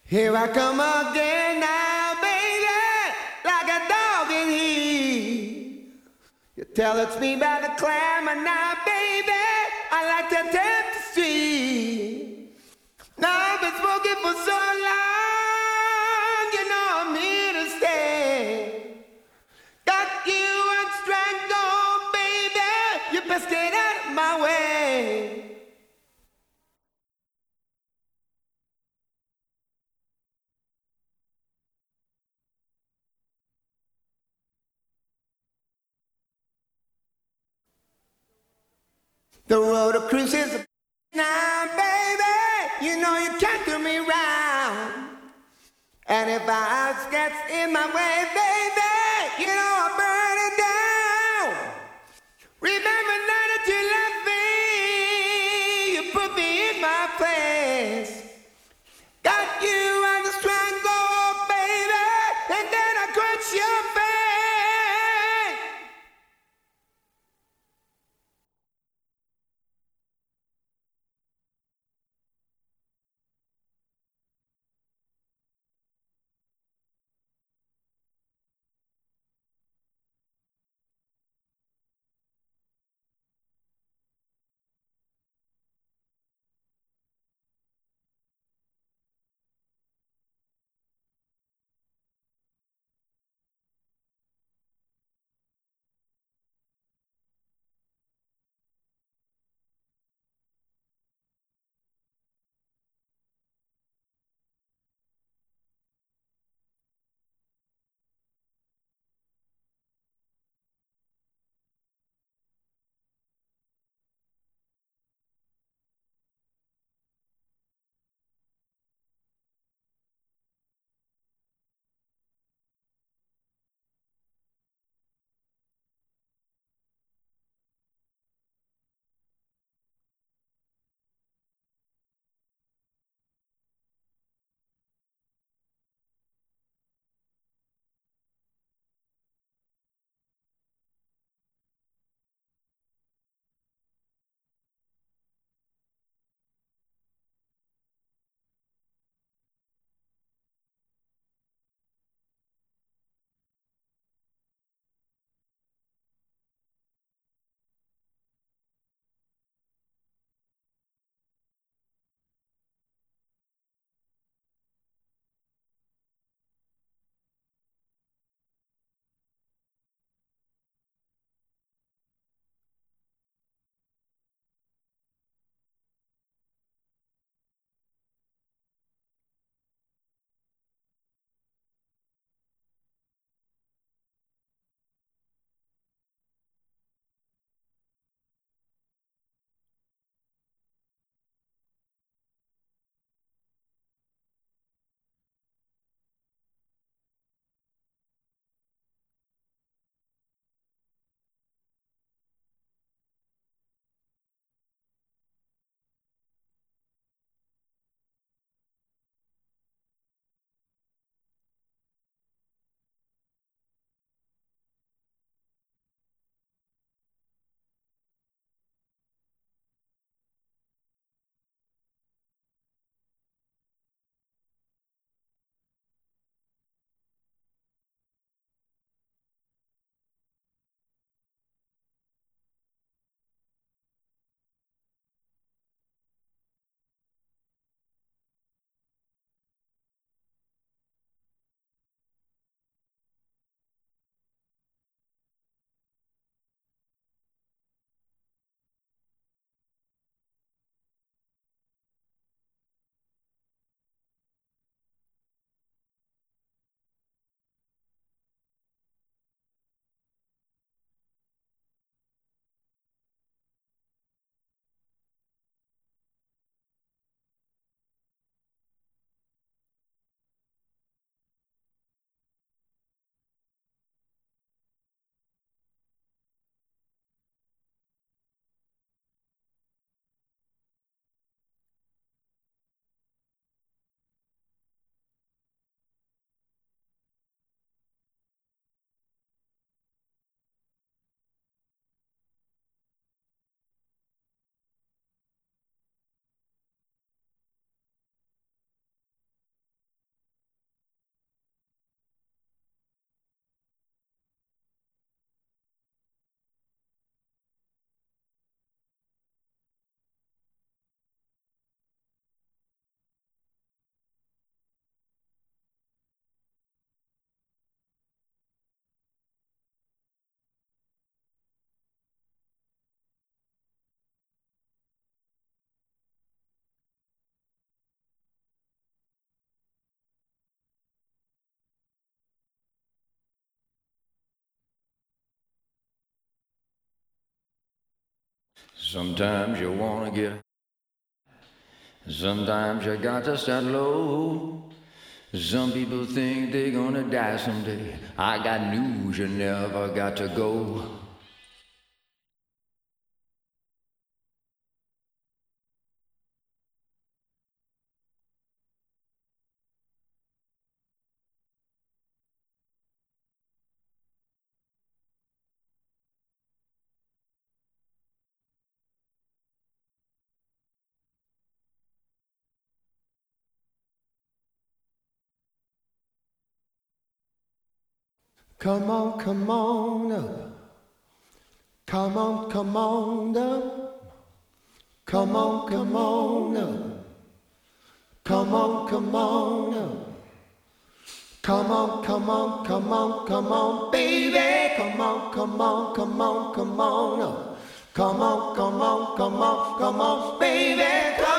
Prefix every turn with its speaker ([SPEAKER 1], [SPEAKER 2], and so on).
[SPEAKER 1] Here I come again now, baby, like a dog in heat. You tell it's me by the clamor now, baby, I like to tempt the street. Now I've been smoking for so long, you know I'm here to stay. Got you on strangle, baby, you best get out of my way. The road of cruise is now, baby. You know you can't do me round. And if our house gets in my way, baby, you know I'll burn it down. Remember now that you left me, you put me in my place. Got you on the strangle, baby, and then I crunch your face. Sometimes you wanna get, sometimes you got to start low. Some people think they're gonna die someday. I got news, you never got to go. Come on, come on up. Come on, come on up. Come on, come on up. Come on, come on up. Come on, come on, come on, come on, baby. Come on, come on, come on, come on up. Come on, come on, come on, come on, baby. Come